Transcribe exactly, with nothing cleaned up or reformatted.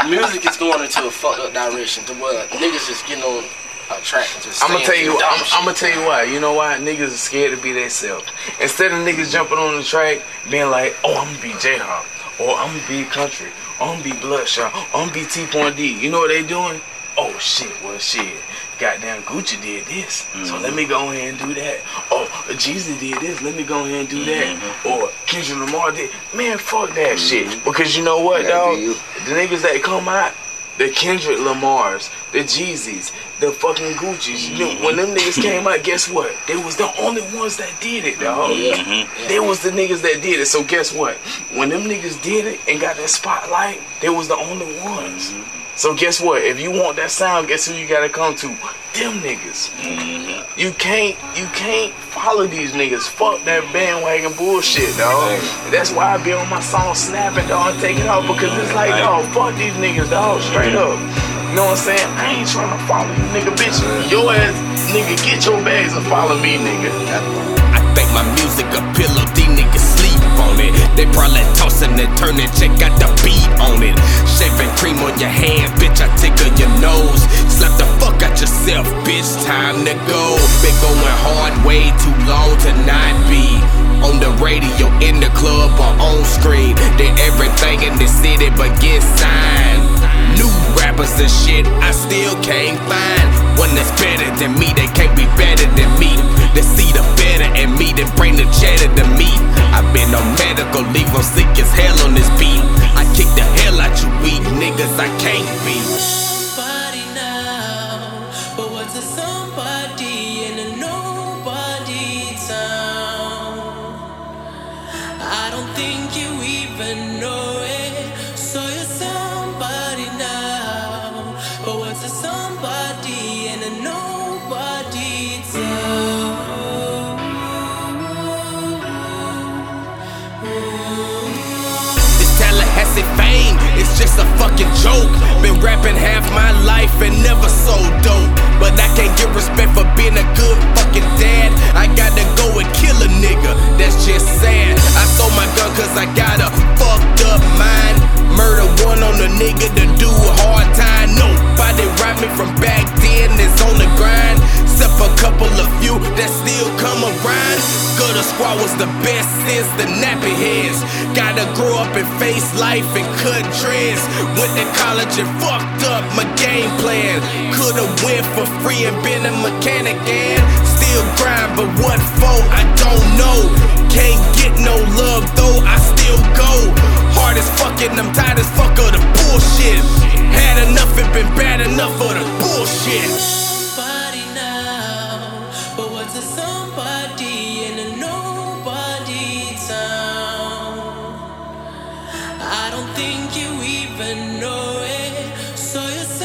music is going into a fucked up direction to where niggas just getting on a track and just I'm gonna tell you, I'm, shit. I'm gonna tell you why. You know why? Niggas are scared to be themselves. Instead of niggas jumping on the track, being like, oh, I'm gonna be J-Hop, or I'm gonna be country, or I'm gonna be Bloodshot, or I'm gonna be T-Point D. You know what they doing? Oh shit, well shit. Goddamn Gucci did this, mm-hmm. so let me go ahead and do that. Oh, Jeezy did this, let me go ahead and do that. Mm-hmm. Or Kendrick Lamar did. Man, fuck that mm-hmm. shit. Because you know what, dog? The niggas that come out, the Kendrick Lamars, the Jeezys, the fucking Gucci's. You know, when them niggas came out, guess what? They was the only ones that did it, dog. Mm-hmm. They was the niggas that did it. So guess what? When them niggas did it and got that spotlight, they was the only ones. Mm-hmm. So guess what? If you want that sound, guess who you gotta come to? Them niggas. Mm-hmm. You can't, you can't follow these niggas. Fuck that bandwagon bullshit, dog. That's why I be on my song snapping, dog, and taking off, because it's like, dog, fuck these niggas, dog, straight up. You know what I'm saying? I ain't trying to follow you, nigga, bitch. Your ass, nigga, get your bags and follow me, nigga. I think my music a pillow, these niggas sleep on it. They probably tossing and turning, check out the beat on it. Shaving cream on your hands, bitch, I tickle your nose. Slap the fuck out yourself, bitch, time to go. Been going hard way too long to not be on the radio, in the club, or on screen. Did everything in the city but get signed. New rappers and shit, I still can't find one that's better than me. They can't be better than me. They see the better in me, then bring the cheddar to me. I've been on medical leave, I'm sick as hell on this beat. I kick the hell out you weak niggas, I can't be. Somebody now, but what's a somebody in a nobody town? I don't think you even know it. So you're somebody now, but what's a somebody in a nobody town? Tallahassee fame, it's just a fucking joke. Been rapping half my life and never sold dope. But I can't get respect for being a good fucking dad. I gotta go and kill a nigga, that's just sad. I sold my gun cause I got a fucked up mind. Murder one on a nigga to do a hard time. Nobody robbed me from back then, it's on the grind. Except a couple of few that still come around. Gutter Squad was the best since the nappy heads. Gotta grow up and face life and cut dreads. Went to college and fucked up my game plan. Could've went for free and been a mechanic and still grind, but what for? I don't know. Can't get no love though, I still go. Hard as fucking, I'm tired as fuck of the bullshit. Had enough, it been bad enough of the bullshit. Somebody now, but what's a somebody in a nobody town? I don't think you even know it. So you're